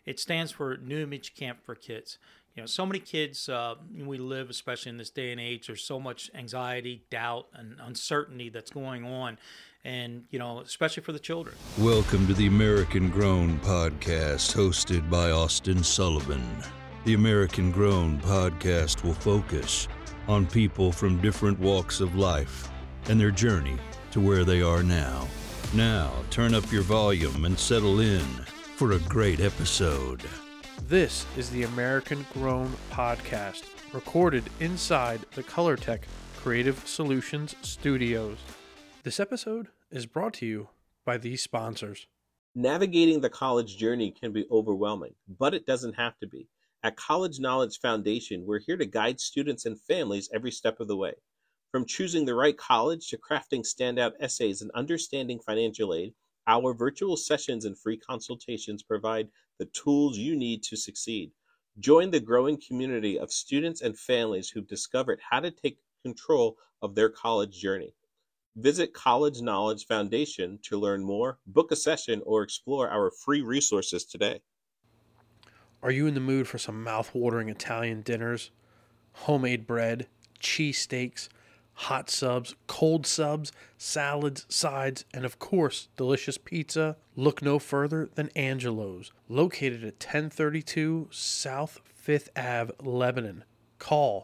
It stands for New Image Camp for Kids. So many kids, we live, especially in this day and age, there's so much anxiety, doubt, and uncertainty that's going on. And, especially for the children. Welcome to the American Grown Podcast, hosted by Austin Sullivan. The American Grown Podcast will focus on people from different walks of life and their journey to where they are now. Now, turn up your volume and settle in for a great episode. This is the American Grown Podcast, recorded inside the ColorTech Creative Solutions Studios. This episode is brought to you by these sponsors. Navigating the college journey can be overwhelming, but it doesn't have to be. At College Knowledge Foundation, we're here to guide students and families every step of the way. From choosing the right college to crafting standout essays and understanding financial aid, our virtual sessions and free consultations provide the tools you need to succeed. Join the growing community of students and families who've discovered how to take control of their college journey. Visit College Knowledge Foundation to learn more, book a session, or explore our free resources today. Are you in the mood for some mouth-watering Italian dinners? Homemade bread, cheesesteaks, hot subs, cold subs, salads, sides, and of course, delicious pizza? Look no further than Angelo's, located at 1032 South 5th Ave, Lebanon. Call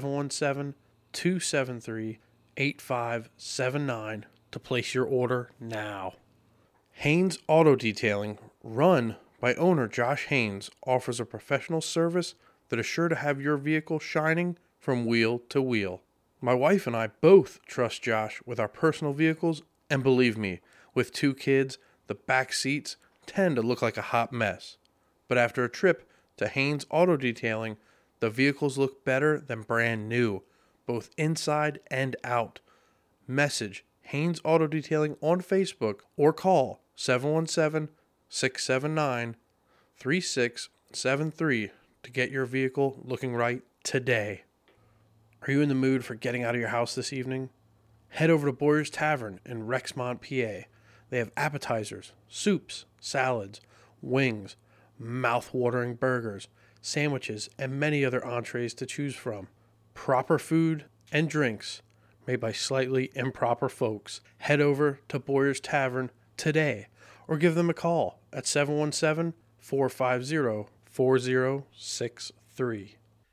717-273-8579 to place your order now. Haynes Auto Detailing, run by owner Josh Haynes, offers a professional service that is sure to have your vehicle shining from wheel to wheel. My wife and I both trust Josh with our personal vehicles, and believe me, with 2 kids, the back seats tend to look like a hot mess. But after a trip to Haynes Auto Detailing, the vehicles look better than brand new, both inside and out. Message Haynes Auto Detailing on Facebook or call 717-679-3673 to get your vehicle looking right today. Are you in the mood for getting out of your house this evening? Head over to Boyer's Tavern in Rexmont, PA. They have appetizers, soups, salads, wings, mouth-watering burgers, sandwiches, and many other entrees to choose from. Proper food and drinks made by slightly improper folks. Head over to Boyer's Tavern today or give them a call at 717-450-4063.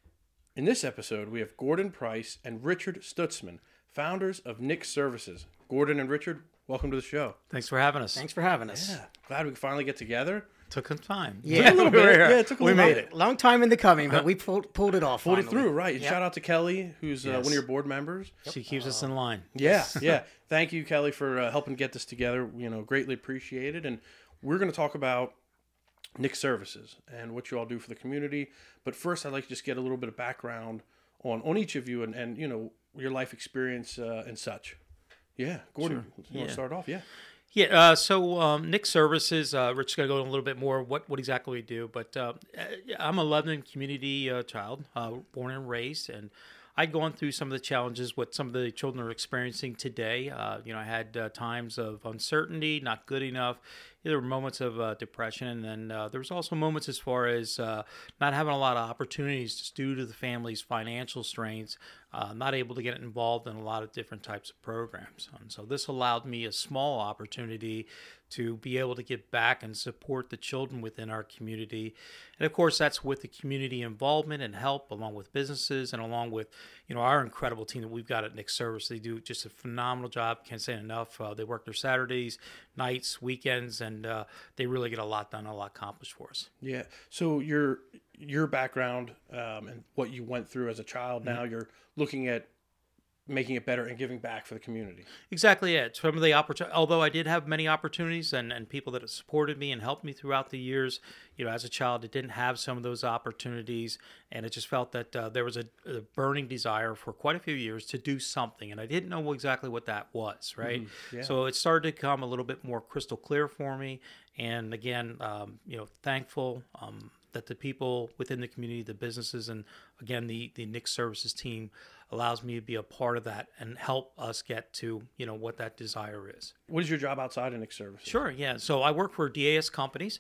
In this episode, we have Gordon Price and Richard Stutzman, founders of Nick Services. Gordon and Richard, welcome to the show. Thanks for having us. Thanks for having us. Yeah, glad we could finally get together. Took some time. Yeah, A little bit. Yeah, it took a We little made bit. it. Long time in the coming, but we pulled it off. Pulled it finally. through, right. And Yep. shout out to Kelly, who's one Yes. of your board members. She keeps us in line. Yeah, yeah. Thank you, Kelly, for helping get this together. Greatly appreciated. And we're going to talk about Nick Services and what you all do for the community. But first, I'd like to just get a little bit of background on each of you and your life experience and such. Yeah, Gordon, you want to start off? Yeah. Yeah, so Nick Services, Rich's going to go in a little bit more what exactly we do, but I'm a Lebanon community child, born and raised, and I'd gone through some of the challenges what some of the children are experiencing today. I had times of uncertainty, not good enough. There were moments of depression, and then there was also moments as far as not having a lot of opportunities just due to the family's financial strains, not able to get involved in a lot of different types of programs. And so this allowed me a small opportunity to be able to get back and support the children within our community. And of course, that's with the community involvement and help, along with businesses and along with, our incredible team that we've got at Nick Service. They do just a phenomenal job. Can't say enough. They work their Saturdays, nights, weekends, and they really get a lot done, a lot accomplished for us. Yeah. So your background and what you went through as a child, now you're looking at making it better and giving back for the community. Exactly it. Some of the although I did have many opportunities and people that have supported me and helped me throughout the years, as a child, I didn't have some of those opportunities, and it just felt that there was a burning desire for quite a few years to do something, and I didn't know exactly what that was, right? Mm-hmm. Yeah. So it started to become a little bit more crystal clear for me, and again, thankful that the people within the community, the businesses, and again, the Nick Services team allows me to be a part of that and help us get to, what that desire is. What is your job outside of Nick Services? Sure, yeah. So I work for DAS companies.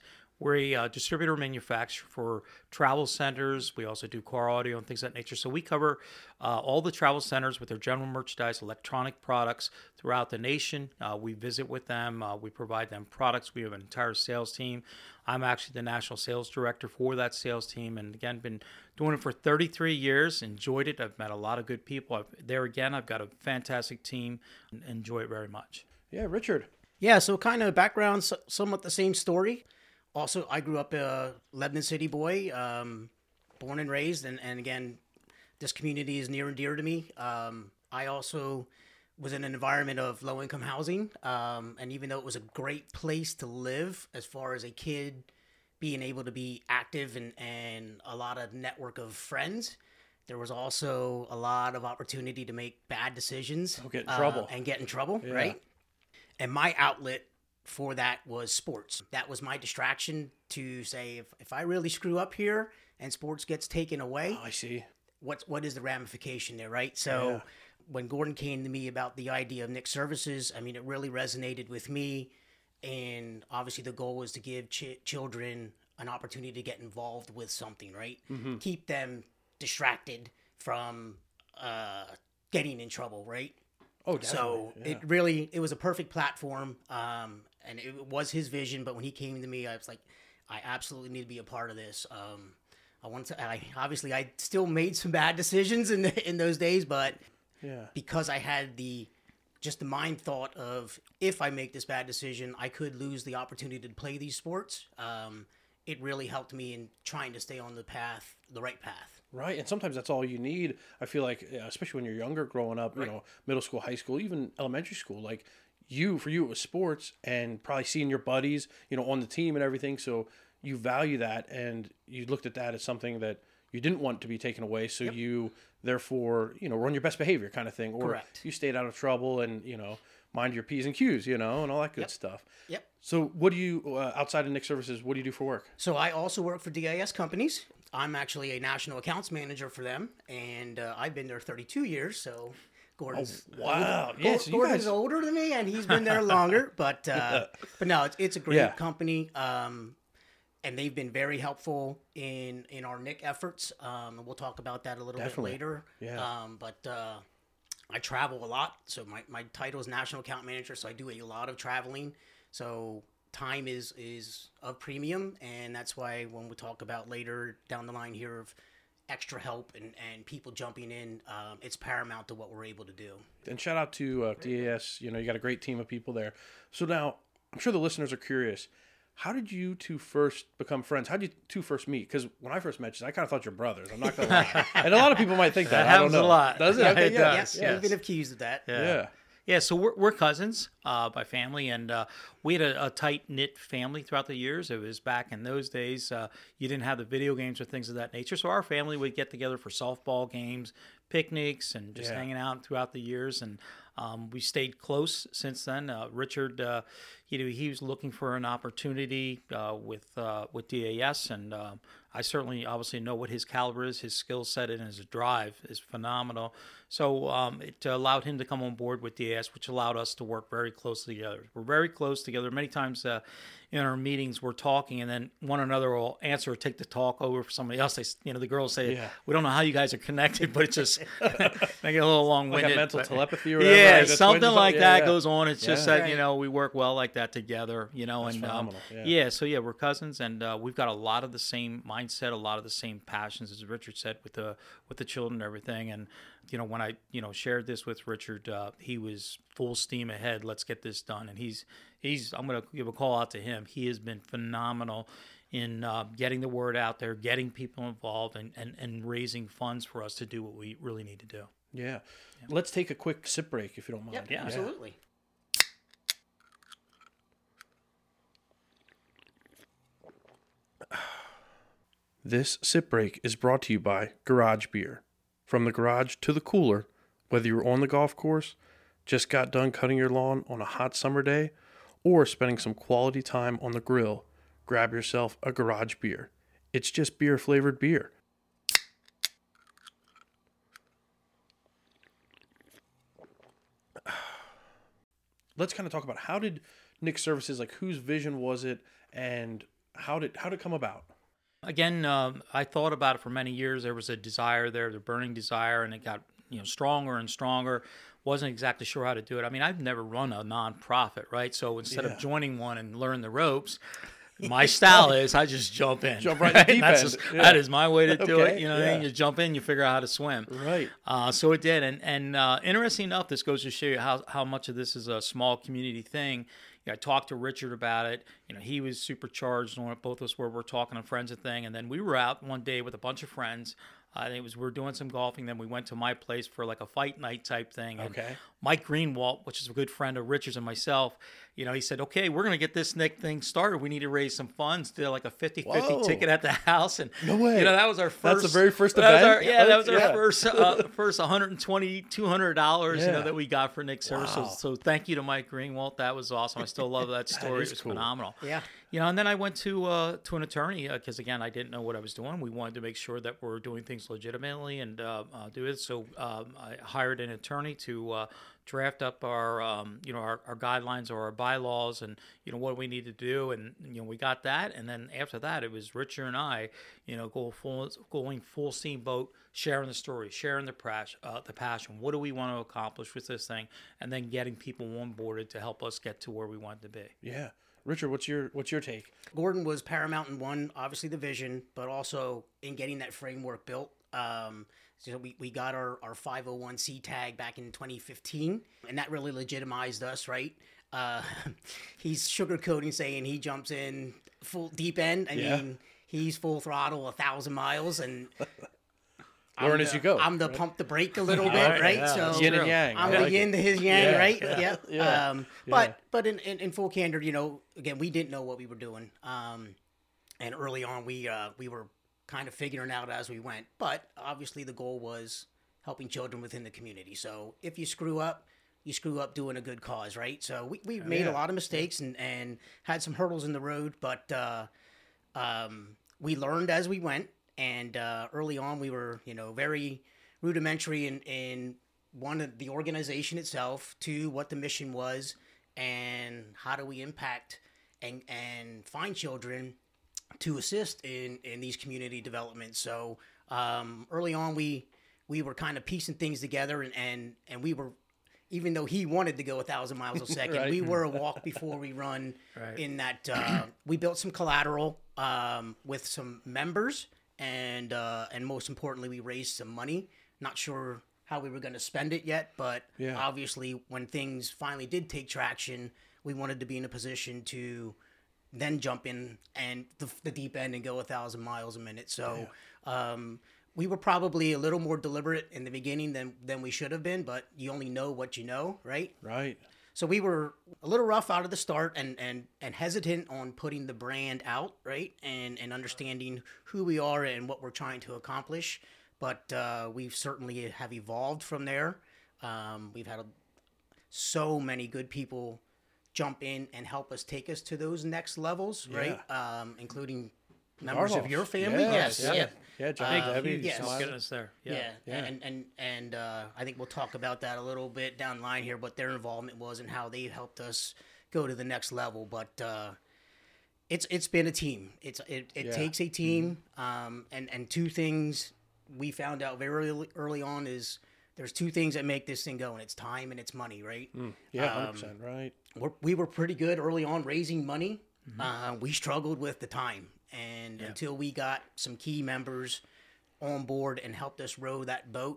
We're a distributor manufacturer for travel centers. We also do car audio and things of that nature. So we cover all the travel centers with their general merchandise, electronic products throughout the nation. We visit with them. We provide them products. We have an entire sales team. I'm actually the national sales director for that sales team. And again, been doing it for 33 years. Enjoyed it. I've met a lot of good people. I've got a fantastic team. Enjoy it very much. Yeah, Richard. Yeah, so kind of background, somewhat the same story. Also, I grew up a Lebanon City boy, born and raised, and again, this community is near and dear to me. I also was in an environment of low-income housing, and even though it was a great place to live as far as a kid being able to be active and a lot of network of friends, there was also a lot of opportunity to make bad decisions. Get in trouble. And get in trouble, right? And my outlet for that was sports. That was my distraction to say, if I really screw up here and sports gets taken away, Oh, I see. what is the ramification there, right? So when Gordon came to me about the idea of Nick Services, I mean, it really resonated with me. And obviously the goal was to give children an opportunity to get involved with something, right? Mm-hmm. Keep them distracted from getting in trouble, right? Oh, definitely. So it was a perfect platform, and it was his vision. But when he came to me, I was like, I absolutely need to be a part of this. I still made some bad decisions in those days, but because I had the mind thought of, if I make this bad decision, I could lose the opportunity to play these sports. It really helped me in trying to stay on the right path. Right, and sometimes that's all you need. I feel like, especially when you're younger, growing up, you know, middle school, high school, even elementary school, like for you it was sports and probably seeing your buddies, you know, on the team and everything. So you value that, and you looked at that as something that you didn't want to be taken away. So you therefore, you know, were on your best behavior kind of thing, or Correct. you stayed out of trouble and, you know, mind your P's and Q's, you know, and all that good stuff. Yep. So what do you, outside of Nick Services, what do you do for work? So I also work for DIS companies. I'm actually a national accounts manager for them, and I've been there 32 years. So Gordon's wow, yes, Gordon's older than me, and he's been there longer. But no, it's a great company, and they've been very helpful in our NIC efforts. And we'll talk about that a little bit later. Yeah. But I travel a lot, so my title is national account manager. So I do a lot of traveling. So time is of premium, and that's why when we talk about later down the line here of extra help and people jumping in, it's paramount to what we're able to do. And shout out to DAS. You know, you got a great team of people there. So now, I'm sure the listeners are curious. How did you two first become friends? How did you two first meet? Because when I first met you, I kind of thought you're brothers. I'm not going to lie. And a lot of people might think that. That happens I don't know. a lot. Does it? Yeah, Okay, it yeah. does. Yes, we've been accused of that. Yeah. Yeah, so we're cousins by family, and we had a tight-knit family throughout the years. It was back in those days. You didn't have the video games or things of that nature, so our family would get together for softball games, picnics, and just hanging out throughout the years. And we stayed close since then. Richard, he was looking for an opportunity with DAS, and I certainly obviously know what his caliber is. His skill set and his drive is phenomenal. So it allowed him to come on board with DAS, which allowed us to work very closely together. We're very close together. Many times in our meetings, we're talking, and then one another will answer or take the talk over for somebody else. The girls say, we don't know how you guys are connected, but it's just they get a little long-winded. Like a mental telepathy or whatever. Yeah, right? something like that goes on. It's just that, we work well like that together, That's and phenomenal. we're cousins, and we've got a lot of the same mindset, a lot of the same passions, as Richard said, with the children and everything. And when I shared this with Richard, he was full steam ahead. Let's get this done. And he's I'm going to give a call out to him. He has been phenomenal in getting the word out there, getting people involved, and raising funds for us to do what we really need to do. Yeah. Let's take a quick sip break if you don't mind. Yep, yeah, absolutely. This sip break is brought to you by Garage Beer. From the garage to the cooler, whether you're on the golf course, just got done cutting your lawn on a hot summer day, or spending some quality time on the grill, grab yourself a Garage Beer. It's just beer-flavored beer. Let's kind of talk about, how did Nick Services, like, whose vision was it, and how did it come about? Again, I thought about it for many years. There was a desire there, the burning desire, and it got stronger and stronger. Wasn't exactly sure how to do it. I mean, I've never run a nonprofit, right? So instead of joining one and learn the ropes, my style is I just jump in. Jump right in the deep end. That is my way to do it. You know what I mean? Yeah. You jump in, you figure out how to swim. Right. So it did. And interesting enough, this goes to show you how much of this is a small community thing. I talked to Richard about it. He was supercharged on it. Both of us were talking to friends and thing. And then we were out one day with a bunch of friends. I think we were doing some golfing. Then we went to my place for like a fight night type thing. And Okay. Mike Greenwald, which is a good friend of Richard's and myself, he said, okay, we're going to get this thing started. We need to raise some funds. Did like a 50-50 Whoa. ticket at the house. And No way. that was our first. That's the very first event? That was our Yeah. first $120, $200, Yeah. that we got for Nick Service. Wow. So thank you to Mike Greenwald. That was awesome. I still love that story. is It was cool. phenomenal. Yeah. And then I went to an attorney because again I didn't know what I was doing. We wanted to make sure that we're doing things legitimately and do it. So I hired an attorney to draft up our our guidelines or our bylaws and what we need to do. And we got that. And then after that, it was Richard and I, going full steamboat, sharing the story, sharing the passion. What do we want to accomplish with this thing? And then getting people onboarded to help us get to where we want to be. Yeah. Richard, what's your take? Gordon was paramount in one, obviously the vision, but also in getting that framework built. So we got our 501c tag back in 2015, and that really legitimized us, right? He's sugarcoating saying he jumps in full deep end. I mean, he's full throttle, 1,000 miles, and Learn as you go. I'm the pump the brake a little bit, right? Yeah, So Yin and yang. I'm I the like yin it. to his yang, Yeah, right? yeah, Yeah. yeah. But in full candor, again, we didn't know what we were doing. And early on, we were kind of figuring out as we went. But obviously, the goal was helping children within the community. So if you screw up doing a good cause, right? So we made a lot of mistakes and had some hurdles in the road, but we learned as we went. And early on, we were, very rudimentary in one, of the organization itself, two, what the mission was, and how do we impact and find children to assist in these community developments. So early on, we were kind of piecing things together, and we were, even though he wanted to go 1,000 miles a second, Right. we were a walk before we run. Right. In that we built some collateral with some members. And most importantly, we raised some money. Not sure how we were going to spend it yet, but obviously when things finally did take traction, we wanted to be in a position to then jump in and the deep end and go 1,000 miles a minute. So we were probably a little more deliberate in the beginning than we should have been, but you only know what you know, right? Right. So we were a little rough out of the start and hesitant on putting the brand out, right? And understanding who we are and what we're trying to accomplish. But we certainly have evolved from there. We've had so many good people jump in and help us take us to those next levels, right? Including members of your family. Yes. Yeah, John, Debbie, yes. Help Smiley. getting us there. Yeah. Yeah. And I think we'll talk about that a little bit down the line here, what their involvement was and how they helped us go to the next level. But it's been a team. It takes a team. And two things we found out very early on is there's two things that make this thing go, and it's time and it's money, right? Yeah, 100%, right. We were pretty good early on raising money. We struggled with the time, and until we got some key members on board and helped us row that boat,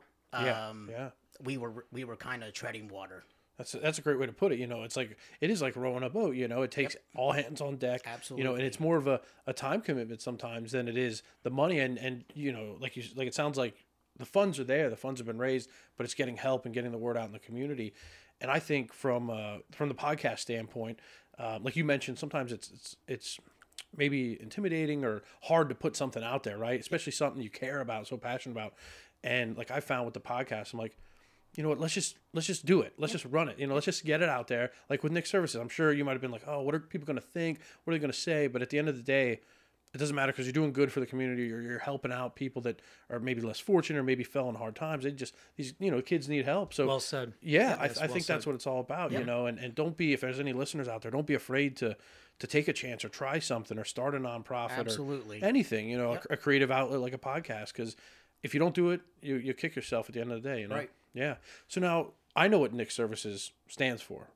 we were kind of treading water. That's a great way to put it. It's like it is like rowing a boat. It takes all hands on deck. Absolutely. And it's more of a time commitment sometimes than it is the money. And like it sounds like the funds are there. The funds have been raised, but it's getting help and getting the word out in the community. And I think from the podcast standpoint, like you mentioned, sometimes it's maybe intimidating or hard to put something out there, right? Especially something you care about, so passionate about. And like I found with the podcast, I'm like, you know what, let's just do it. Let's just run it. Let's just get it out there. Like with Nick Services, I'm sure you might have been like, oh, what are people going to think? What are they going to say? But at the end of the day, it doesn't matter because you're doing good for the community or you're helping out people that are maybe less fortunate or maybe fell in hard times. These kids need help. So Well said. Yeah, I Well think that's said. what it's all about, and don't be, if there's any listeners out there, don't be afraid to to take a chance or try something or start a nonprofit Absolutely. or anything, a creative outlet like a podcast. Because if you don't do it, you kick yourself at the end of the day, Right. Yeah. So now I know what Nick Services stands for,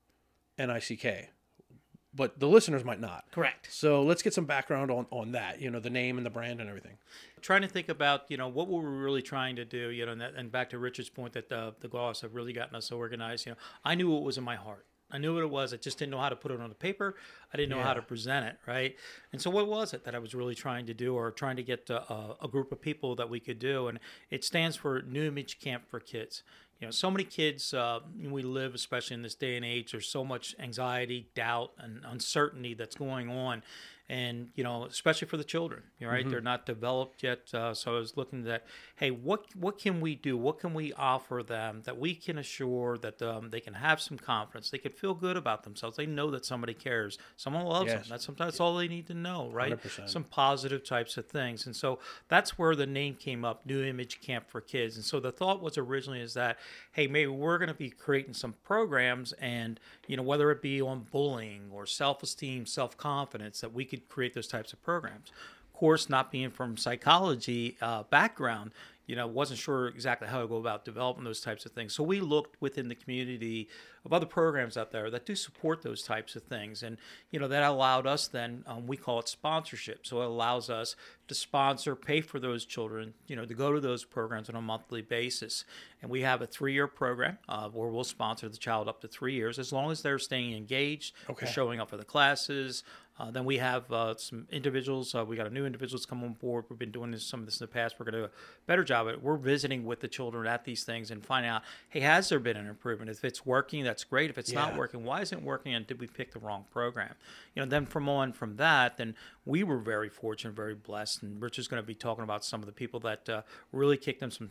NICK, but the listeners might not. Correct. So let's get some background on that, the name and the brand and everything. Trying to think about, what were we really trying to do, and back to Richard's point that the Gloss have really gotten us so organized. I knew what was in my heart. I knew what it was. I just didn't know how to put it on the paper. I didn't know how to present it, right? And so what was it that I was really trying to do, or trying to get a group of people that we could do? And it stands for New Image Camp for Kids. So many kids, we live, especially in this day and age, there's so much anxiety, doubt, and uncertainty that's going on. And, especially for the children, right? They're not developed yet. So I was looking at, hey, what can we do? What can we offer them that we can assure that they can have some confidence? They can feel good about themselves. They know that somebody cares. Someone loves them. That's sometimes all they need to know, right? 100%. Some positive types of things. And so that's where the name came up, New Image Camp for Kids. And so the thought was originally is that, hey, maybe we're going to be creating some programs and, whether it be on bullying or self-esteem, self-confidence, that we could create those types of programs. Of course, not being from psychology background, wasn't sure exactly how to go about developing those types of things. So we looked within the community of other programs out there that do support those types of things. And, that allowed us then, we call it sponsorship. So it allows us to sponsor, pay for those children, to go to those programs on a monthly basis. And we have a 3-year program where we'll sponsor the child up to 3 years, as long as they're staying engaged, they're showing up for the classes. Then we have some individuals. We got a new individuals come on board. We've been doing some of this in the past. We're going to do a better job at it. We're visiting with the children at these things and find out, hey, has there been an improvement? If it's working, that's great. If it's not working, why isn't it working? And did we pick the wrong program? Then from that, then we were very fortunate, very blessed. And Richard's going to be talking about some of the people that really kicked them some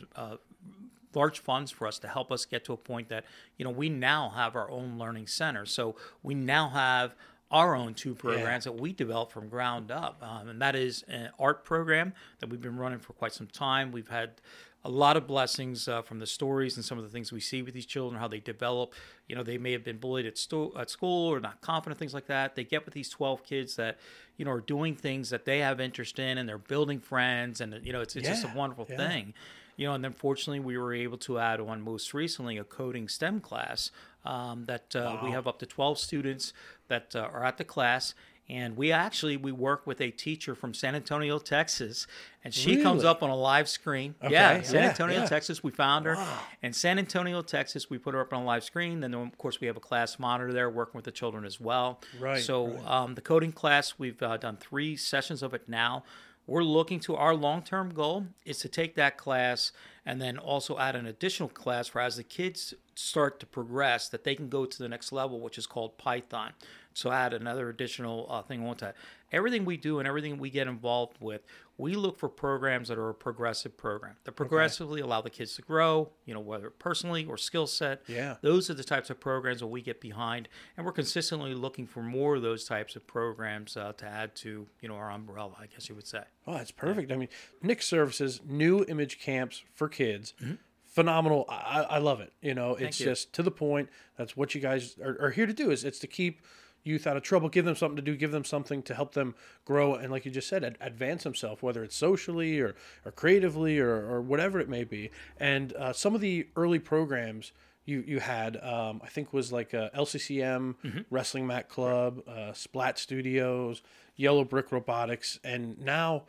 large funds for us to help us get to a point that, we now have our own learning center. So we now have our own 2 programs that we developed from ground up. And that is an art program that we've been running for quite some time. We've had a lot of blessings from the stories and some of the things we see with these children, how they develop. They may have been bullied at school or not confident, things like that. They get with these 12 kids that, are doing things that they have interest in, and they're building friends. And, it's just a wonderful thing. And then fortunately we were able to add on most recently a coding STEM class that we have up to 12 students that are at the class. And we work with a teacher from San Antonio, Texas, and she comes up on a live screen. Okay. San Antonio, Texas, we found her. Wow. And San Antonio, Texas, we put her up on a live screen. Then, of course, we have a class monitor there working with the children as well. Right. So the coding class, we've done 3 sessions of it now. We're looking to our long-term goal is to take that class and then also add an additional class for as the kids start to progress that they can go to the next level, which is called Python. So add another additional thing onto that. Everything we do and everything we get involved with, we look for programs that are a progressive program that progressively allow the kids to grow, whether personally or skill set. Yeah. Those are the types of programs that we get behind, and we're consistently looking for more of those types of programs to add to, our umbrella, I guess you would say. Oh, that's perfect. Yeah. I mean, Nick Services, New Image Camps for Kids. Mm-hmm. Phenomenal. I love it. It's just to the point. That's what you guys are here to do. It's to keep youth out of trouble, give them something to do, give them something to help them grow, and like you just said, advance themselves, whether it's socially or creatively or whatever it may be. And some of the early programs you had, I think was like LCCM, Wrestling Mat Club, Splat Studios, Yellow Brick Robotics, and now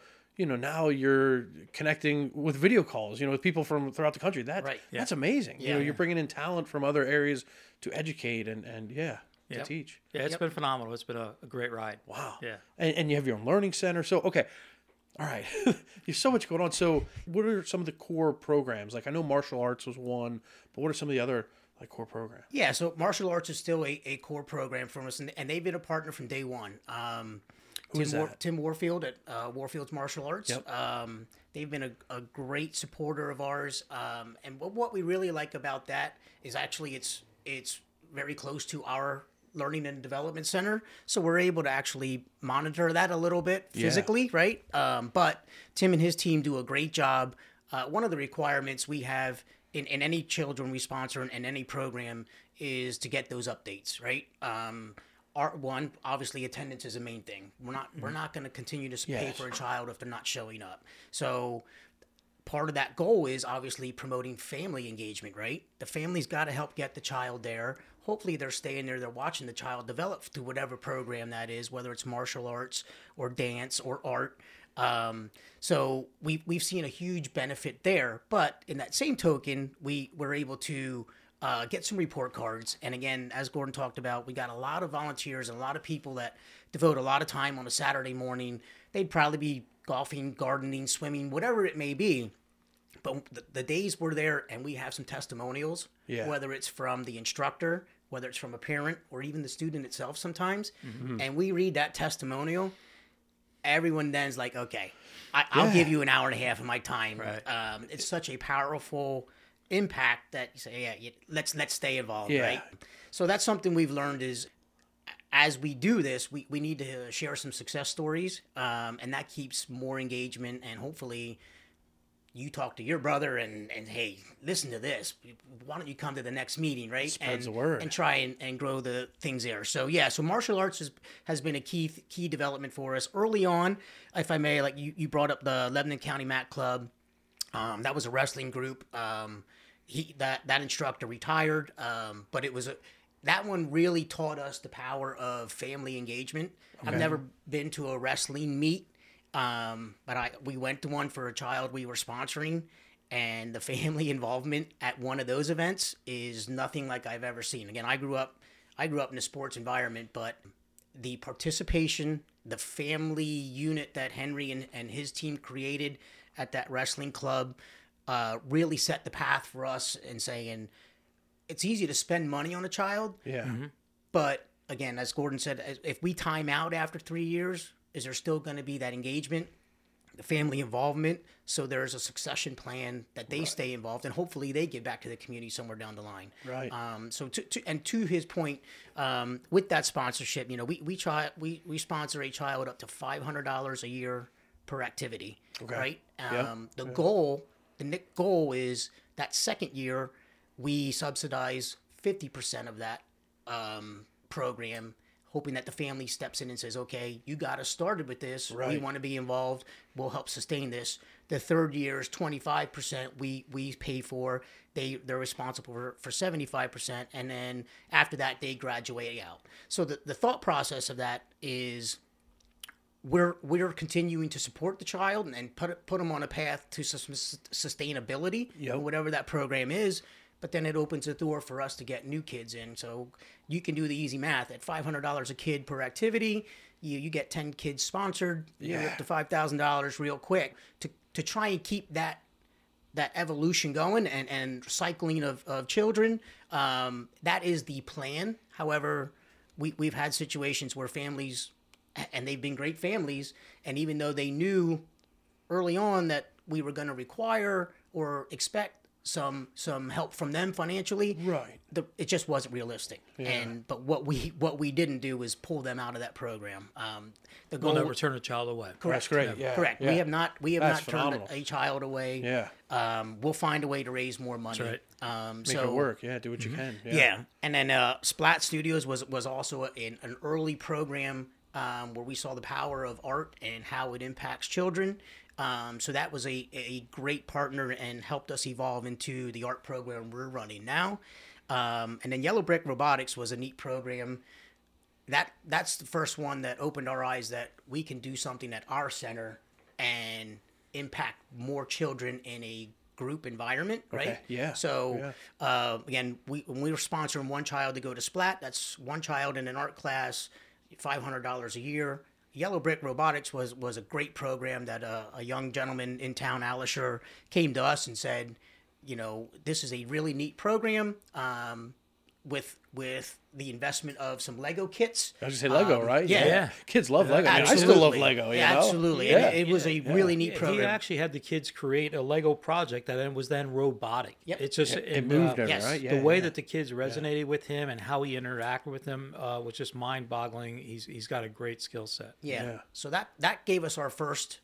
you're connecting with video calls, with people from throughout the country. That's amazing. You're bringing in talent from other areas to educate and to teach. Yeah, it's been phenomenal. It's been a great ride. Wow. Yeah. And you have your own learning center. So, okay. All right. You have so much going on. So what are some of the core programs? Like I know martial arts was one, but what are some of the other core programs? Yeah, so martial arts is still a core program from us, and they've been a partner from day one. Tim Warfield at Warfield's Martial Arts. Yep. They've been a great supporter of ours. And what we really like about that is actually it's very close to our Learning and Development Center. So we're able to actually monitor that a little bit physically, right? But Tim and his team do a great job. One of the requirements we have in any children we sponsor in any program is to get those updates, right? one, obviously attendance is the main thing. We're not going to continue to pay Yes. for a child if they're not showing up. So part of that goal is obviously promoting family engagement, right? The family's got to help get the child there. Hopefully they're staying there, they're watching the child develop through whatever program that is, whether it's martial arts or dance or art. So we've seen a huge benefit there. But in that same token, we were able to get some report cards. And again, as Gordon talked about, we got a lot of volunteers and a lot of people that devote a lot of time on a Saturday morning. They'd probably be golfing, gardening, swimming, whatever it may be. But the days we're there and we have some testimonials, whether it's from the instructor, whether it's from a parent, or even the student itself sometimes, and we read that testimonial, everyone then's like, okay, I'll give you an hour and a half of my time. Right. It's such a powerful impact that you say, let's stay involved, Yeah. right? So that's something we've learned is, as we do this, we need to share some success stories, and that keeps more engagement, and hopefully you talk to your brother and hey, listen to this. Why don't you come to the next meeting, right? Spreads the word. And try and grow the things there. So so martial arts has been a key development for us early on. If I may, like you brought up the Lebanon County Mat Club. That was a wrestling group. That instructor retired, but it was that one really taught us the power of family engagement. I've never been to a wrestling meet. But we went to one for a child we were sponsoring, and the family involvement at one of those events is nothing like I've ever seen. Again, I grew up in a sports environment, but the participation, the family unit that Henry and his team created at that wrestling club, really set the path for us in saying it's easy to spend money on a child. Yeah. But again, as Gordon said, if we time out after 3 years, is there still going to be that engagement, the family involvement? So there's a succession plan that they stay involved, and hopefully they give back to the community somewhere down the line. Right. So to his point, with that sponsorship, we sponsor a child up to $500 a year per activity. Okay. Right. Yeah. The goal is that second year we subsidize 50% of that program, hoping that the family steps in and says, okay, you got us started with this. Right. We want to be involved. We'll help sustain this. The third year is 25% we pay for. They're responsible for 75%. And then after that, they graduate out. So the thought process of that is we're continuing to support the child and put them on a path to sustainability, whatever that program is. But then it opens the door for us to get new kids in. So you can do the easy math. At $500 a kid per activity, you get 10 kids sponsored. You're up to $5,000 real quick to try and keep that evolution going and cycling of children. That is the plan. However, we've had situations where families, and they've been great families, and even though they knew early on that we were going to require or expect some help from them financially, Right. It just wasn't realistic. But what we didn't do was pull them out of that program. The goal, We'll never turn a child away. That's great. Yeah. correct. Yeah. We have not That's turned phenomenal. a child away. Yeah. We'll find a way to raise more money. That's Make it work. Yeah. Do what you can. Yeah. And then Splat Studios was also an early program where we saw the power of art and how it impacts children. So that was a great partner and helped us evolve into the art program we're running now. And then Yellow Brick Robotics was a neat program. That's the first one that opened our eyes that we can do something at our center and impact more children in a group environment, right? Okay, yeah, So again, when we were sponsoring one child to go to Splat, that's one child in an art class, $500 a year. Yellow Brick Robotics was a great program that a young gentleman in town, Alisher, came to us and said, this is a really neat program with the investment of some Lego kits. I was going to say Lego, right? Yeah. Kids love Lego. I Absolutely. still love Lego. You know? Absolutely. Yeah. And it was a really neat He program. actually had the kids create a Lego project that then was robotic. Yep. It's just It moved over, yes. right? the way that the kids resonated with him and how he interacted with them was just mind-boggling. He's got a great skill set. Yeah. So that gave us our first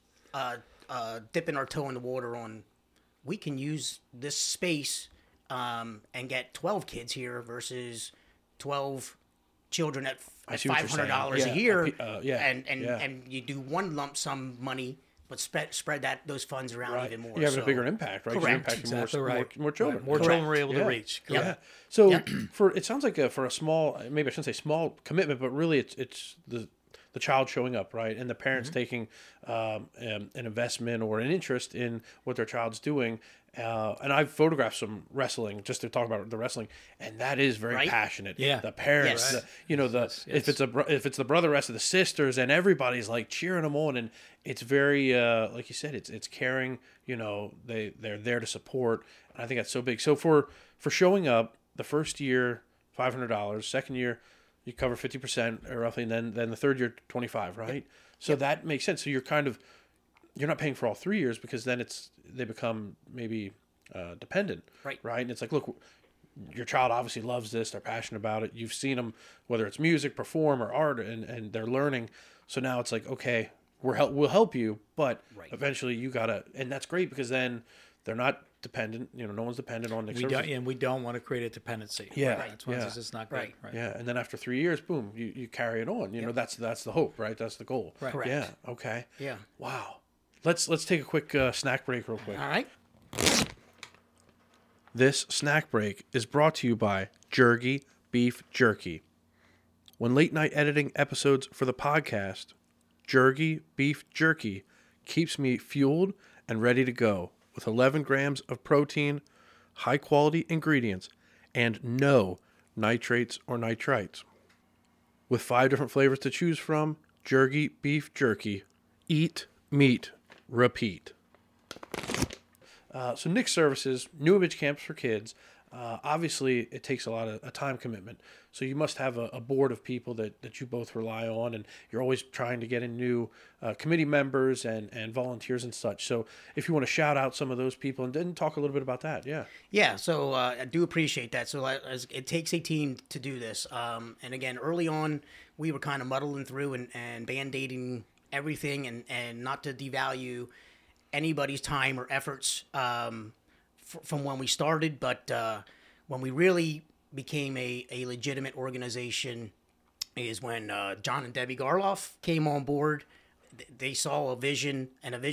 dipping our toe in the water on we can use this space and get 12 kids here versus 12 children at see what you're saying. $500 Yeah, a year, yeah, and you do one lump sum money, but spread those funds around even more. You're having a bigger impact, right? 'Cause you're Correct. impacting Exactly right. more children. More children were able to Yeah. reach. Yeah. Correct. So Yeah. it sounds like for a small, maybe I shouldn't say small commitment, but really it's the child showing up, right, and the parents taking an investment or an interest in what their child's doing. And I've photographed some wrestling just to talk about the wrestling, and that is very Right. passionate. Yeah. The parents, Yes. if it's the brother, rest of the sisters, and everybody's like cheering them on, and it's very like you said, it's caring. They're there to support, and I think that's so big. So for showing up the first year, $500, second year you cover 50% or roughly, and then the third year 25, right? So that makes sense. So you're not paying for all 3 years, because then they become maybe dependent, Right. And it's like, look, your child obviously loves this, they're passionate about it, you've seen them, whether it's music, perform, or art, and they're learning. So now it's like, okay, we'll help you, but eventually you gotta, and that's great, because then they're not dependent. No one's dependent on Nick Services. We don't want to create a dependency. Yeah. Right. That's why it's just not good. Right. Right. Yeah, and then after 3 years, boom, you carry it on. That's the hope, right? That's the goal. Right. Correct. Yeah. Okay. Yeah. Wow. Let's take a quick snack break real quick. All right. This snack break is brought to you by Jergy Beef Jerky. When late night editing episodes for the podcast, Jergy Beef Jerky keeps me fueled and ready to go with 11 grams of protein, high quality ingredients, and no nitrates or nitrites. With 5 different flavors to choose from, Jergy Beef Jerky. Eat, meat, repeat. So Nick Services, new image camps for kids. Obviously, it takes a lot of time commitment. So you must have a board of people that you both rely on, and you're always trying to get in new committee members and volunteers and such. So if you want to shout out some of those people and then talk a little bit about that, yeah. Yeah, so I do appreciate that. So it takes a team to do this. And again, early on, we were kind of muddling through and band-aiding everything, and not to devalue anybody's time or efforts from when we started, but when we really became a legitimate organization is when John and Debbie Garloff came on board. They saw a vision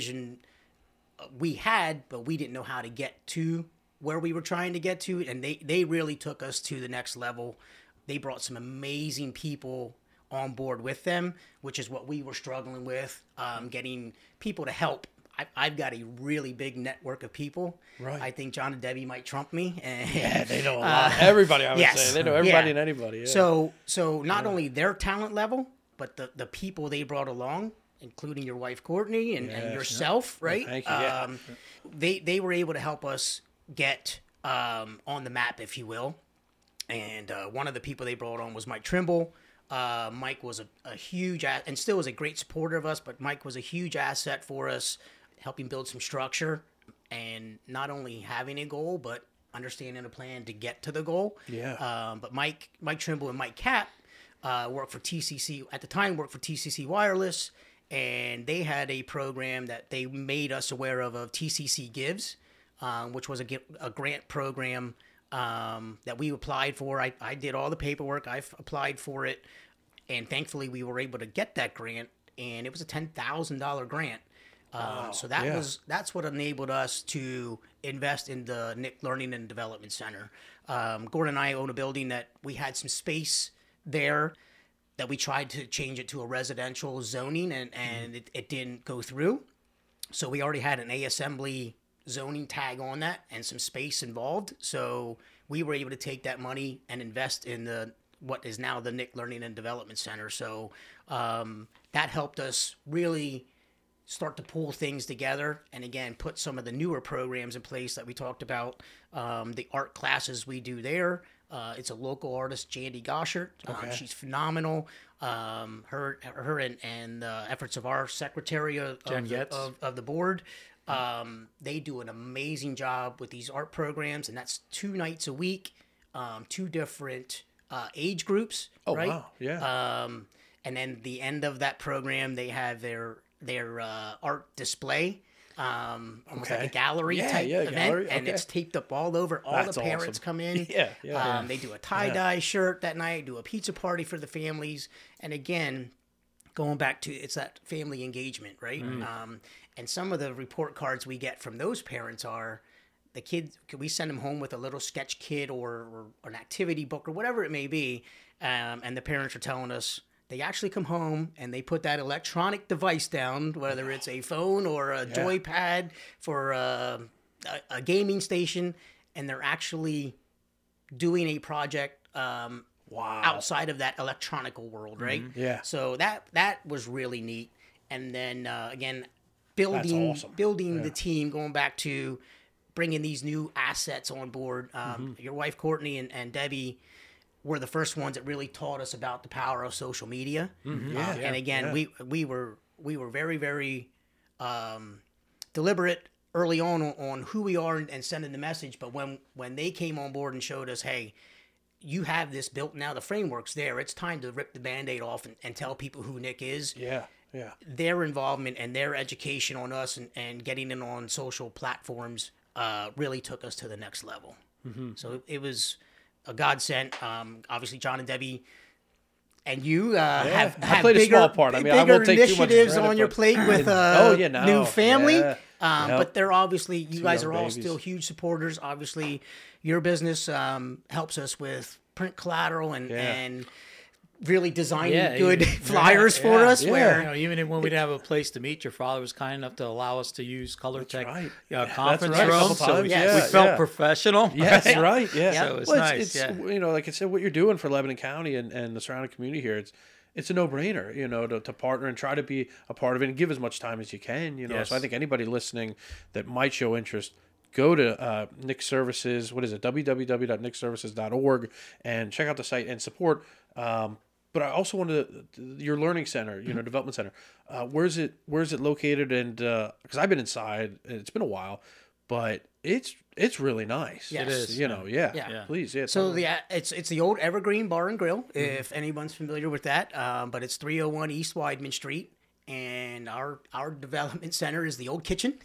we had, but we didn't know how to get to where we were trying to get to, and they really took us to the next level. They brought some amazing people on board with them, which is what we were struggling with, getting people to help. I've got a really big network of people. Right. I think John and Debbie might trump me. Yeah, they know a lot. Everybody, I would yes. say. They know everybody Yeah. and anybody. Yeah. So not only their talent level, but the people they brought along, including your wife Courtney and yourself, right? Thank you. Yeah. They were able to help us get on the map, if you will. And one of the people they brought on was Mike Trimble. Mike was a huge and still is a great supporter of us, but Mike was a huge asset for us, helping build some structure and not only having a goal, but understanding a plan to get to the goal. Yeah. But Mike Trimble and Mike Cap worked for TCC at the time. Worked for TCC Wireless, and they had a program that they made us aware of TCC Gives, which was a grant program that we applied for. I did all the paperwork. I applied for it, and thankfully we were able to get that grant, and it was a $10,000 grant. So that's what enabled us to invest in the Nick Learning and Development Center. Gordon and I own a building that we had some space there that we tried to change it to a residential zoning, and it didn't go through. So we already had an A-Assembly zoning tag on that and some space involved. So we were able to take that money and invest in what is now the Nick Learning and Development Center. So that helped us really start to pull things together, and again put some of the newer programs in place that we talked about. The art classes we do there. It's a local artist, Jandy Goshert. She's phenomenal. Her and the efforts of our secretary of the board. They do an amazing job with these art programs, and that's 2 nights a week, 2 different age groups. Oh, right? wow. Yeah. And then the end of that program, they have their art display. almost like a gallery type event, gallery. and it's taped up all over. All That's the parents awesome. come in. They do a tie-dye shirt that night, do a pizza party for the families, and again, going back to it's that family engagement, right? And some of the report cards we get from those parents are the kids. Could we send them home with a little sketch kit or an activity book or whatever it may be, and the parents are telling us. They actually come home and they put that electronic device down, whether it's a phone or a joypad for a gaming station, and they're actually doing a project outside of that electronical world, right? Yeah. So that was really neat. And then again, building the team, going back to bringing these new assets on board. Your wife Courtney and Debbie were the first ones that really taught us about the power of social media. And again, we were very, very deliberate early on who we are and sending the message. But when they came on board and showed us, hey, you have this built now, the framework's there. It's time to rip the Band-Aid off and tell people who Nick is. Their involvement and their education on us and getting in on social platforms really took us to the next level. So it was a godsend. Obviously, John and Debbie and you have played bigger, a small part. I mean, I bigger won't take too much initiatives credit, on your but- plate with new family. But they're obviously, you guys young are all babies. still huge supporters. Obviously, your business helps us with print collateral and really designing good flyers for us. Where You know, even when we didn't have a place to meet, your father was kind enough to allow us to use ColorTech right. conference right. A room, couple so times, we felt professional. Yes, right. Yeah. So it's Well, nice. It's you know, like I said, what you're doing for Lebanon County and the surrounding community here, it's a no-brainer, you know, to partner and try to be a part of it and give as much time as you can, you know. Yes. So I think anybody listening that might show interest, go to Nick Services, what is it, www.nickservices.org, and check out the site and support. But I also wanted your learning center, you know, development center. Where's it located? And because I've been inside, it's been a while, but it's really nice. Yes. It is, You know, please, So it's the old Evergreen Bar and Grill, if anyone's familiar with that. But it's 301 East Wideman Street, and our development center is the old kitchen.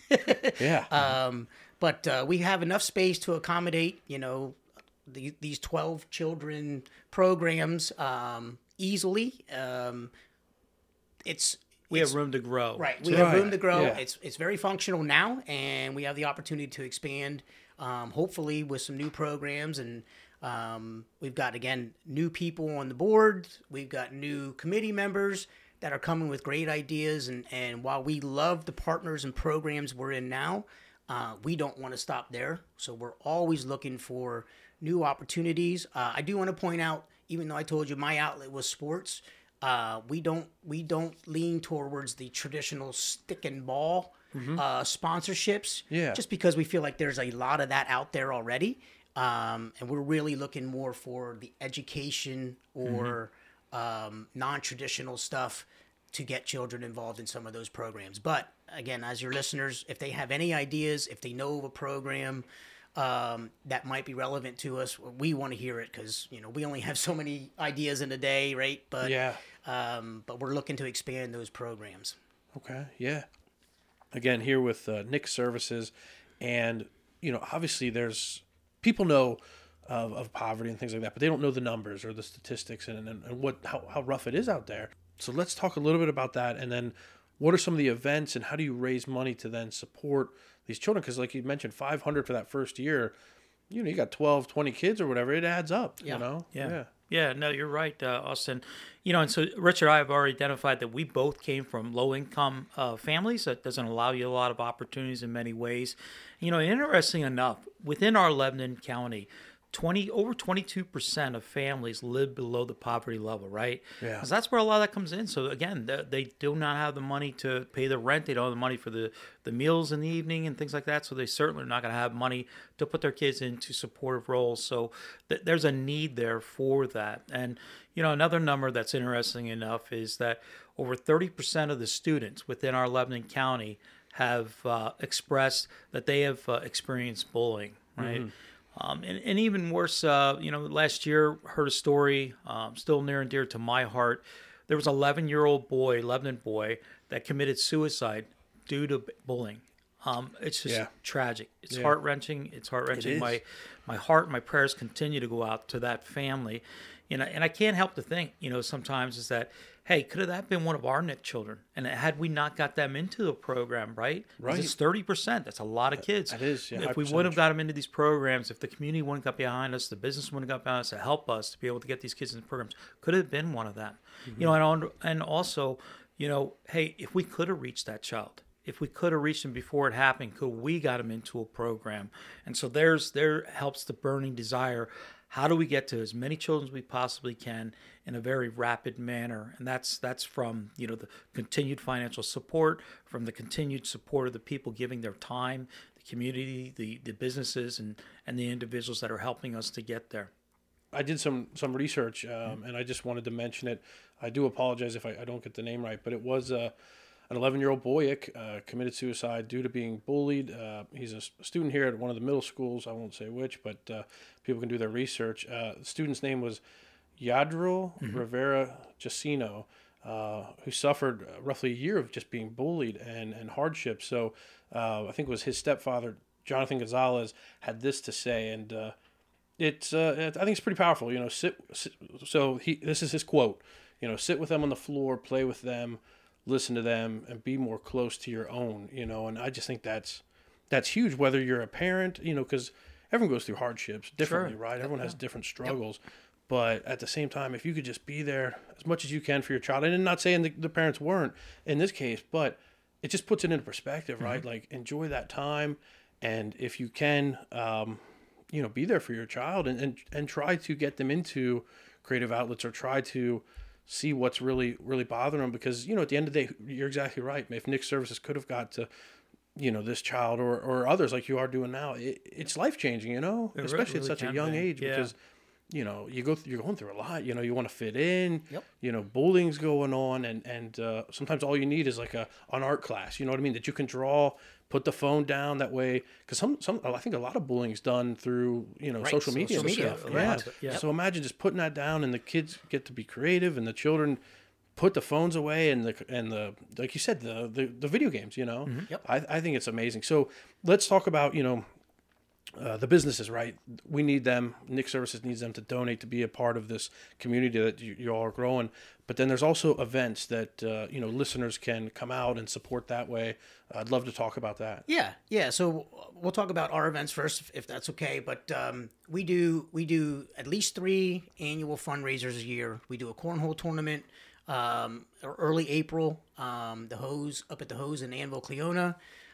But we have enough space to accommodate, you know, these 12 children programs easily. We have room to grow. Right. We have room to grow. Yeah. It's very functional now, and we have the opportunity to expand, hopefully with some new programs. And we've got, again, new people on the board. We've got new committee members that are coming with great ideas. And while we love the partners and programs we're in now, we don't want to stop there. So we're always looking for new opportunities. I do want to point out, even though I told you my outlet was sports, we don't lean towards the traditional stick and ball sponsorships. Just because we feel like there's a lot of that out there already, and we're really looking more for the education or non-traditional stuff to get children involved in some of those programs. But again, as your listeners, if they have any ideas, if they know of a program that might be relevant to us, we want to hear it, because you know we only have so many ideas in a day, right? But but we're looking to expand those programs. Okay, yeah. Again, here with Nick Services, and you know, obviously, there's people know of poverty and things like that, but they don't know the numbers or the statistics and how rough it is out there. So let's talk a little bit about that, and then what are some of the events and how do you raise money to then support these children? Because like you mentioned, $500 for that first year, you know, you got 12, 20 kids or whatever, it adds up, you know? Yeah, no, you're right, Austin. You know, and so Richard and I have already identified that we both came from low-income families. That doesn't allow you a lot of opportunities in many ways. You know, interesting enough, within our Lebanon County, over 22% of families live below the poverty level, right? Yeah. Because that's where a lot of that comes in. So again, they do not have the money to pay the rent. They don't have the money for the meals in the evening and things like that. So they certainly are not going to have money to put their kids into supportive roles. So there's a need there for that. And, you know, another number that's interesting enough is that over 30% of the students within our Lebanon County have expressed that they have experienced bullying, right? And even worse, you know, last year heard a story still near and dear to my heart. There was an 11-year-old boy, Lebanon boy, that committed suicide due to bullying. It's just Yeah. tragic. It's Yeah. heart-wrenching. It's heart-wrenching. is. My heart, my prayers continue to go out to that family. And I can't help to think, sometimes is that, hey, could have that been one of our NIC children? And had we not got them into the program, right? 'Cause Right. It's 30%. That's a lot of kids. That is, yeah, If high we would have got them into these programs, if the community wouldn't got behind us, the business wouldn't got behind us to help us to be able to get these kids in programs, could have been one of them. And also, hey, if we could have reached that child, if we could have reached them before it happened, could we got them into a program? And so there helps the burning desire. How do we get to as many children as we possibly can in a very rapid manner? And that's from the continued financial support, from the continued support of the people giving their time, the community, the businesses, and the individuals that are helping us to get there. I did some research, and I just wanted to mention it. I do apologize if I don't get the name right, but it was an 11-year-old boy committed suicide due to being bullied. He's a student here at one of the middle schools. I won't say which, but people can do their research. The student's name was Yadril Rivera Jacino, who suffered roughly a year of just being bullied and hardship. So I think it was his stepfather, Jonathan Gonzalez, had this to say, and I think it's pretty powerful. This is his quote. Sit with them on the floor, play with them, listen to them, and be more close to your own. And I just think that's huge. Whether you're a parent, because everyone goes through hardships differently, Sure. right? Everyone has different struggles. Yep. But at the same time, if you could just be there as much as you can for your child, and I'm not saying the parents weren't in this case, but it just puts it into perspective, right? Like, enjoy that time, and if you can, be there for your child and try to get them into creative outlets, or try to see what's really, really bothering them. Because, at the end of the day, you're exactly right. If NIC Services could have got to, this child or others like you are doing now, it's life-changing, especially really at such a can young be. age, Yeah. because, you're going through a lot, you want to fit in, Yep. Bullying's going on. And sometimes all you need is like an art class, you know what I mean? That you can draw, put the phone down that way. Cause I think a lot of bullying is done through, social media. Social and media, stuff. a Yeah. lot of it, yeah. So imagine just putting that down, and the kids get to be creative, and the children put the phones away, and the like you said, the video games, Yep. I think it's amazing. So let's talk about, the businesses, right? We need them. NIC Services needs them to donate to be a part of this community that you all are growing. But then there's also events that, listeners can come out and support that way. I'd love to talk about that. Yeah. So we'll talk about our events first, if that's okay. But we do at least 3 annual fundraisers a year. We do a cornhole tournament early April. The Hose up at the Hose in Annville, Cleona.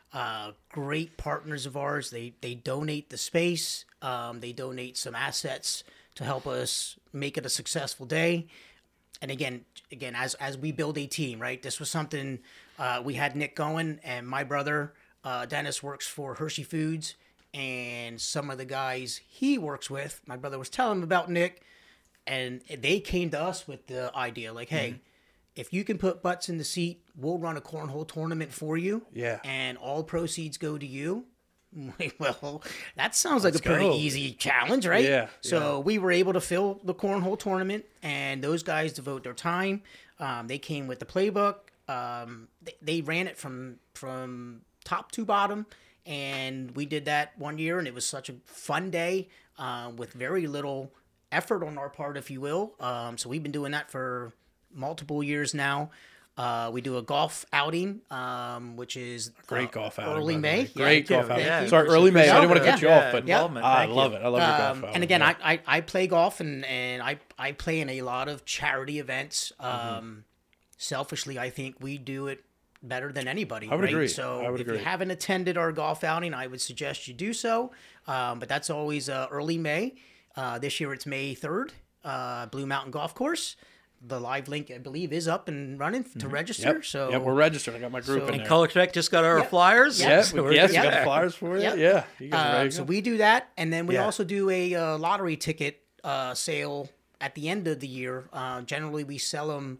Great partners of ours. They donate the space. They donate some assets to help us make it a successful day. And again, as we build a team, right? This was something we had Nick going, and my brother Dennis works for Hershey Foods, and some of the guys he works with, my brother was telling him about Nick, and they came to us with the idea, like, hey, if you can put butts in the seat, we'll run a cornhole tournament for you. Yeah. And all proceeds go to you. Well, that sounds like Let's a pretty go. easy challenge, right? Yeah, So we were able to fill the cornhole tournament, and those guys devote their time. They came with the playbook. They ran it from top to bottom, and we did that one year, and it was such a fun day with very little effort on our part, if you will. So we've been doing that for multiple years now. We do a golf outing, which is Great golf outing. early by the May. way. Great golf thank outing. you. Sorry, early May. I didn't want to cut you Yeah, off, but involvement. I Thank love you. it. I love your golf outing. And again, Yeah. I play golf, and I play in a lot of charity events. Selfishly, I think we do it better than anybody. I would right? agree. So I would if agree. you haven't attended our golf outing, I would suggest you do so. But that's always early May. This year it's May 3rd, Blue Mountain Golf Course. The live link, I believe, is up and running to register. Yep. So Yep, we're registered. I got my group So- in And there. Color Connect just got our Yep. flyers. Yep. Yes, So we're yes, good we got there. flyers for you. Yep. Yeah, you guys are ready to So go. we do that, and then we Yeah. also do a lottery ticket sale at the end of the year. Generally, we sell them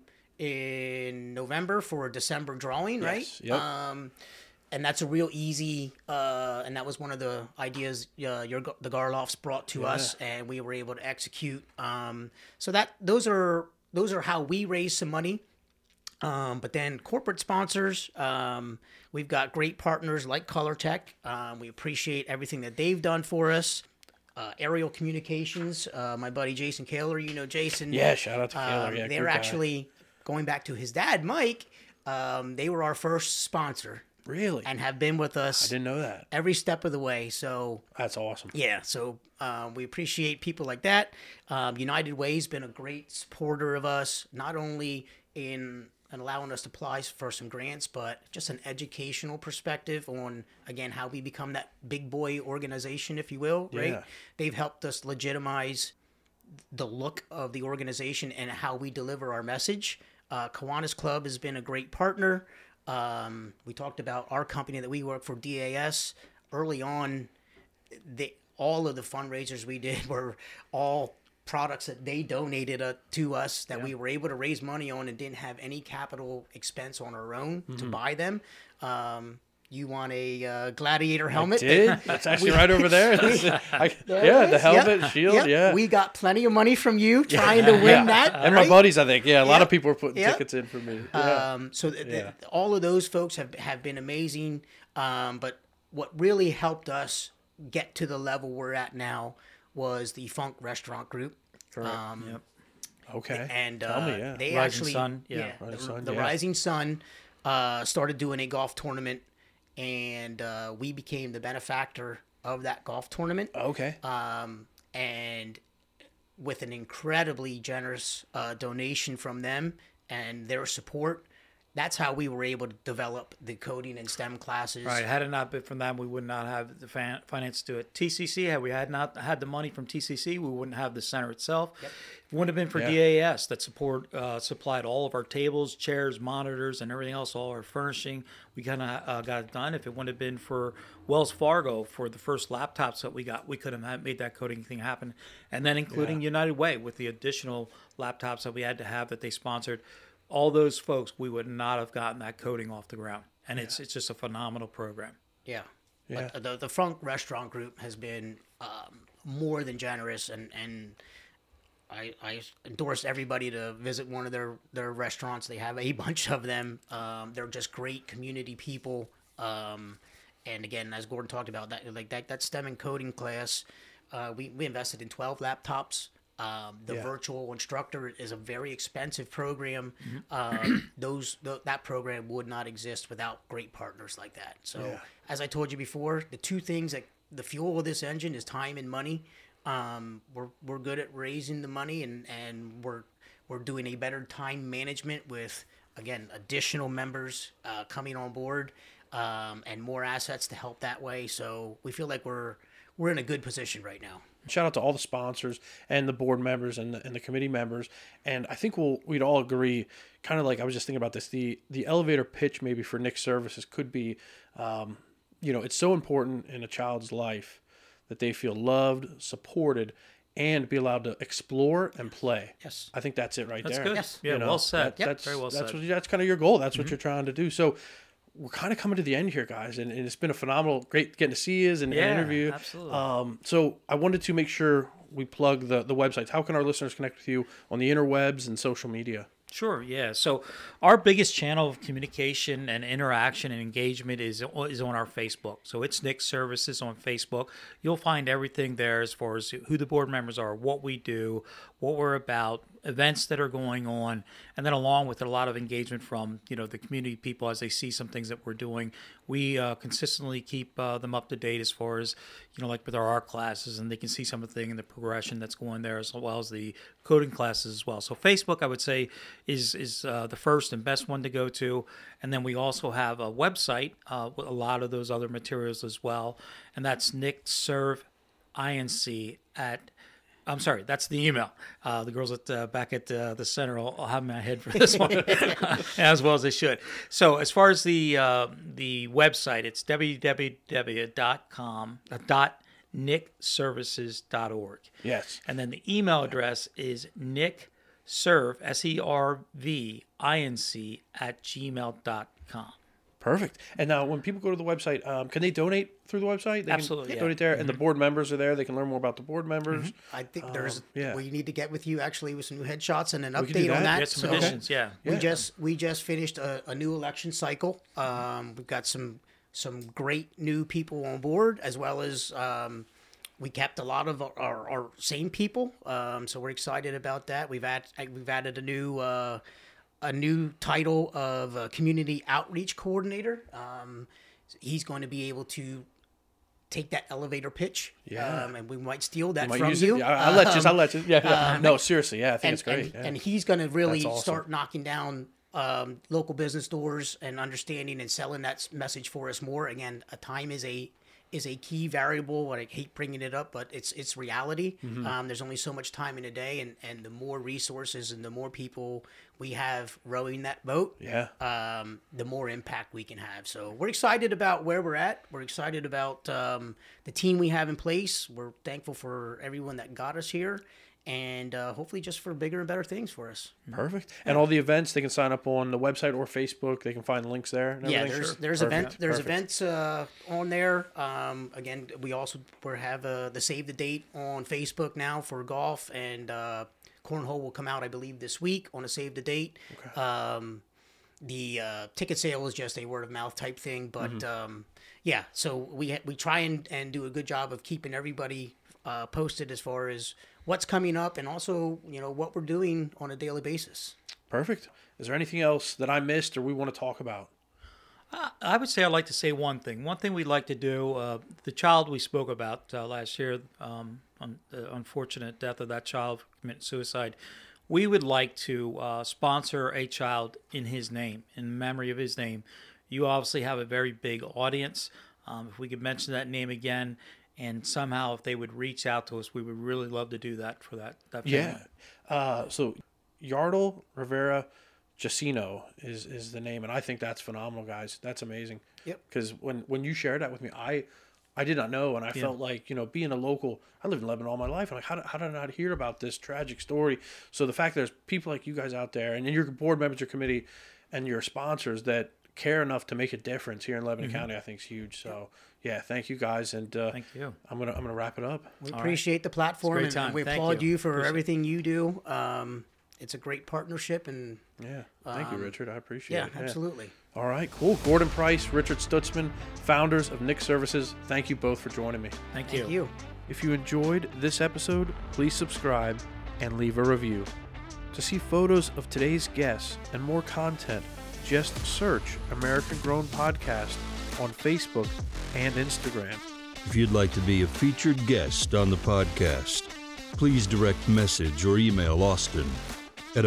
in November for a December drawing, right? Yep. And that's a real easy, and that was one of the ideas the Garloffs brought to us, and we were able to execute. So those are how we raise some money. But then corporate sponsors, we've got great partners like ColorTech. We appreciate everything that they've done for us. Aerial Communications, my buddy Jason Kaler, you know Jason. Yeah, shout out to Kaler. Yeah, they're good guy. actually, going back to his dad, Mike, they were our first sponsor. Really? And have been with us I didn't know that. every step of the way. So That's awesome. yeah, so we appreciate people like that. United Way's been a great supporter of us, not only in allowing us to apply for some grants, but just an educational perspective on, again, how we become that big boy organization, if you will, right? Yeah. They've helped us legitimize the look of the organization and how we deliver our message. Kiwanis Club has been a great partner. We talked about our company that we work for, DAS. Early on, all of the fundraisers we did were all products that they donated to us that we were able to raise money on and didn't have any capital expense on our own to buy them. You want a gladiator helmet? Did? That's actually right over there. There it the is. helmet, Yep. shield, Yep. yeah. We got plenty of money from you trying to win that. And my right? buddies, I think. Yeah, a lot of Yep. people were putting Yep. tickets in for me. Yeah. So all of those folks have been amazing. But what really helped us get to the level we're at now was the Funk Restaurant Group. Okay. And Tell me, yeah. they Rising actually, Sun, yeah. Rising Sun, the yeah. Rising Sun started doing a golf tournament, and we became the benefactor of that golf tournament. Okay. And with an incredibly generous donation from them and their support, that's how we were able to develop the coding and STEM classes. Right. Had it not been from them, we would not have the finance to do it. TCC, had we had not had the money from TCC, we wouldn't have the center itself. Yep. If it wouldn't have been for DAS that supplied all of our tables, chairs, monitors, and everything else, all our furnishing, we kind of got it done. If it wouldn't have been for Wells Fargo for the first laptops that we got, we couldn't have made that coding thing happen. And then including United Way with the additional laptops that we had to have that they sponsored. All those folks, we would not have gotten that coding off the ground. And it's just a phenomenal program. Yeah. Yeah. But the Funk Restaurant Group has been more than generous, and I endorse everybody to visit one of their restaurants. They have a bunch of them. They're just great community people. And again, as Gordon talked about, that STEM and coding class, we invested in 12 laptops. The virtual instructor is a very expensive program. That program would not exist without great partners like that. So as I told you before, the two things that the fuel of this engine is time and money. We're good at raising the money, and we're doing a better time management with, again, additional members coming on board, and more assets to help that way. So we feel like we're in a good position right now. Shout out to all the sponsors and the board members and the committee members. And I think we'd all agree, kind of like I was just thinking about this, the elevator pitch maybe for Nick Services could be, it's so important in a child's life that they feel loved, supported, and be allowed to explore and play. Yes. I think that's it right That's there. good. Yes. Yeah, well said. That's Very well said. That's kind of your goal. That's what you're trying to do. So we're kind of coming to the end here, guys, and it's been a phenomenal, great getting to see you and interview. Absolutely. So I wanted to make sure we plug the websites. How can our listeners connect with you on the interwebs and social media? Sure, yeah. So our biggest channel of communication and interaction and engagement is on our Facebook. So it's Nick Services on Facebook. You'll find everything there as far as who the board members are, what we do, what we're about, events that are going on, and then along with a lot of engagement from the community people as they see some things that we're doing. We consistently keep them up to date as far as like with our art classes, and they can see some of the thing and the progression that's going there, as well as the coding classes as well. So Facebook, I would say, is the first and best one to go to, and then we also have a website with a lot of those other materials as well, and that's Nick Serve INC at. I'm sorry, that's the email. The girls back at the center will have my head for this one, as well as they should. So as far as the website, it's www.nickservices.org. Yes. And then the email address is nickserv, SERVINC @gmail.com. Perfect. And now, when people go to the website, can they donate through the website? They Absolutely, can yeah. donate there, and the board members are there. They can learn more about the board members. I think there's yeah. we need to get with you actually with some new headshots and an We can do update on that. that. Get some So additions, yeah. we just finished a new election cycle. We've got some great new people on board, as well as we kept a lot of our same people. So we're excited about that. We've added a new title of community outreach coordinator. He's going to be able to take that elevator pitch. Yeah. And we might steal that Might from use you. it. I'll let you. Yeah. No, seriously. Yeah, I think it's great. And he's going to really That's awesome. start knocking down local business doors and understanding and selling that message for us more. Again, a time is a key variable. I hate bringing it up, but it's reality. There's only so much time in a day, and the more resources and the more people we have rowing that boat, the more impact we can have. So we're excited about where we're at. We're excited about the team we have in place. We're thankful for everyone that got us here, and hopefully just for bigger and better things for us. Perfect. And all the events, they can sign up on the website or Facebook. They can find the links there. And Yeah, everything? there's Perfect. events on there. Again, we also have the save the date on Facebook now for golf, and cornhole will come out, I believe, this week on a save the date. Okay. The ticket sale is just a word of mouth type thing, but yeah. So we try and do a good job of keeping everybody posted as far as what's coming up, and also what we're doing on a daily basis. Perfect. Is there anything else that I missed or we want to talk about? I would say I'd like to say one thing. One thing we'd like to do, the child we spoke about last year, on the unfortunate death of that child committing suicide, we would like to sponsor a child in his name, in memory of his name. You obviously have a very big audience. If we could mention that name again, and somehow if they would reach out to us, we would really love to do that for that family. Yeah. So Yardle Rivera Jacino is the name, and I think that's phenomenal, guys. That's amazing. Yep. Because when you shared that with me, I did not know, and I felt like, being a local, I lived in Lebanon all my life, and like, how did I not hear about this tragic story? So the fact that there's people like you guys out there, and your board members, your committee, and your sponsors that care enough to make a difference here in Lebanon County, I think is huge. So yeah, thank you guys, and thank you. I'm gonna wrap it up. We appreciate the platform, It's a great and time. we Thank applaud you. you for everything you do. It's a great partnership, and Yeah, thank you, Richard. I appreciate yeah, it. absolutely. All right, cool. Gordon Price, Richard Stutzman, founders of Nick Services. Thank you both for joining me. Thank you. Thank you. If you enjoyed this episode, please subscribe and leave a review. To see photos of today's guests and more content, just search American Grown Podcast on Facebook and Instagram. If you'd like to be a featured guest on the podcast, please direct message or email Austin at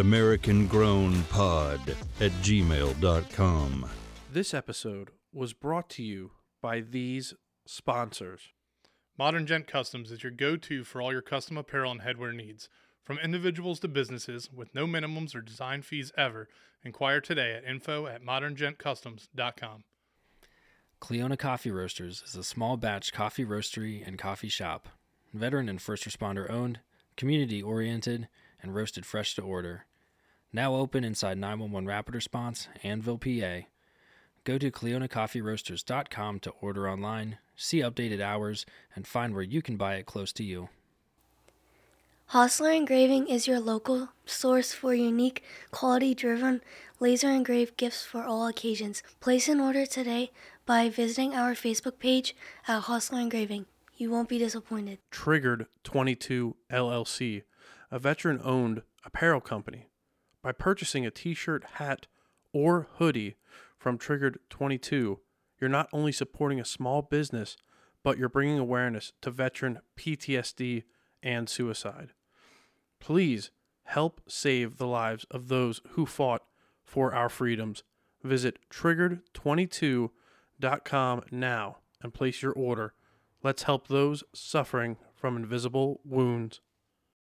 americangrownpod@gmail.com. This episode was brought to you by these sponsors. Modern Gent Customs is your go-to for all your custom apparel and headwear needs. From individuals to businesses, with no minimums or design fees ever, inquire today at info@moderngentcustoms.com. Cleona Coffee Roasters is a small batch coffee roastery and coffee shop. Veteran and first responder owned, community oriented, and roasted fresh to order. Now open inside 911 Rapid Response, Annville, PA. Go to CleonaCoffeeRoasters.com to order online, see updated hours, and find where you can buy it close to you. Hostler Engraving is your local source for unique, quality-driven, laser-engraved gifts for all occasions. Place an order today by visiting our Facebook page at Hostler Engraving. You won't be disappointed. Triggered 22 LLC, a veteran-owned apparel company. By purchasing a t-shirt, hat, or hoodie from Triggered 22, you're not only supporting a small business, but you're bringing awareness to veteran PTSD and suicide. Please help save the lives of those who fought for our freedoms. Visit triggered22.com now and place your order. Let's help those suffering from invisible wounds.